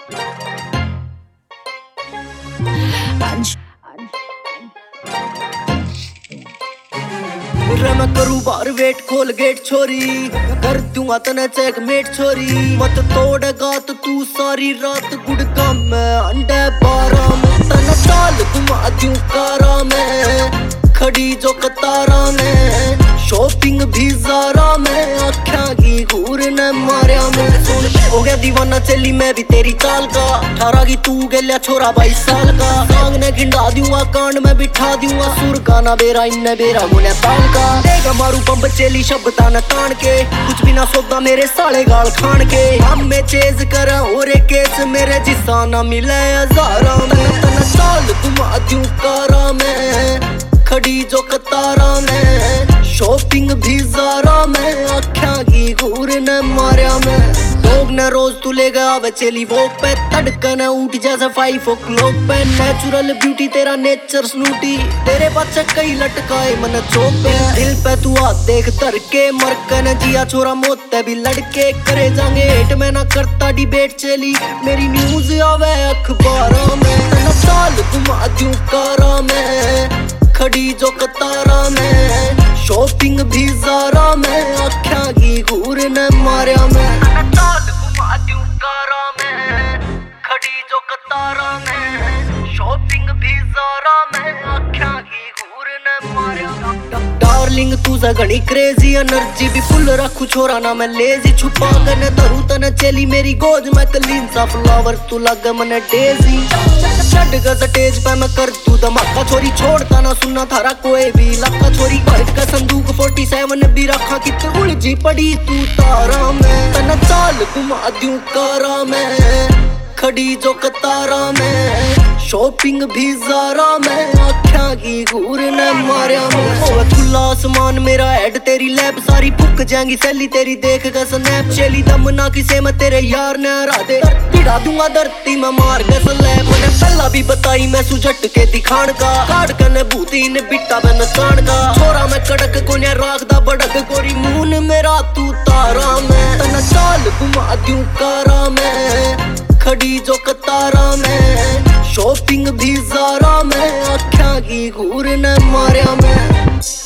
मैं करूँ बार वेट खोल गेट छोरी, कर दूंगा तने चेक मेट छोरी। मत तोड़ेगा तो तू सारी रात गुड़का मैं अंडे 12 में तने चाल घुमा दूं कारा में, खड़ी जो कतारा में शॉपिंग भी ज़ारा में, आख्या की घूर ने मारिया में। हो गया दीवाना चली मैं भी तेरी चाल का, 18 की तू गेल्या छोरा 22 साल का। सांग ने गिंडा दूंगा कांड में बिठा दूंगा, सुर का ना बेरा इन्ने बेरा मुने ताल का। देगा मारू पंप चेली शब्दा न तान के, कुछ भी ना सौदा मेरे साले गाल खान के। हम में चेज कर और एक केस मेरे जिसा ना मिले हजारा में, तना चाल घुमा दूं कारा में, खड़ी जो कतारा में शॉपिंग भी ज़ारा में, आख्या की घूर ने मारिया में। लोग ने रोज तू ले गया वे चली वॉक पे, तड़कन उठ जैसे 5 o'clock पे। नेचुरल ब्यूटी तेरा नेचर स्नूटी, तेरे बच्चे कई लटकाए मन चौक पे। दिल पे तू हाथ देख धर के, मरकन जिया छोरा मोते भी लड़के करे जाएंगे हेट में ना करता डिबेट चली मेरी न्यूज आवे अखबारों में। तना चाल घुमा दूं कारा में, खड़ी जो कतारा में शॉपिंग भी ज़ारा में, आख्या की घूर ने मारिया में। चाल घुमा दूं कारा में, खड़ी जो कतारा में शॉपिंग भी ज़ारा में, आख्या की घूर ने मारिया। डार्लिंग तू सा घनी क्रेजी, एनर्जी भी फुल रखू छोरा ना मैं लेजी। छुपा गने धरू तने चली मेरी गोद में, क्लीन सा फ्लावर तू लग मने डेजी। चढ़ ग स्टेज पे मैं कर तू धमाका, छोरी छोड़ता ना सुनना थारा कोई भी लक्का। छोरी भर का संदूक 47 भी रखा, कितनी उलझी पड़ी तू तारा में। तना चाल घुमा दूं कारा में, खड़ी जो कतारा में शॉपिंग भी ज़ारा में, आख्या की घूर ने मारिया में। खुला आसमान मेरा हेड तेरी लैब, सारी फुक जाएंगी सैली तेरी देख कर स्नैप। चली दम ना किसे मैं तेरे यार ने हरा दे, भिड़ा दूंगा धरती में मार के स्लैब। मैंने पहला भी बताई मैं सुझट के दिखाण का, काट कने भूती ने बिट्टा में नचाण का। छोरा मैं कड़क को ने राखदा बड़क, गोरी मून मेरा तू तारा में। तना चाल घुमा दूं कारा में, खड़ी जो कतारा में शॉपिंग भी ज़ारा में, आख्या की घूर ने मारिया में।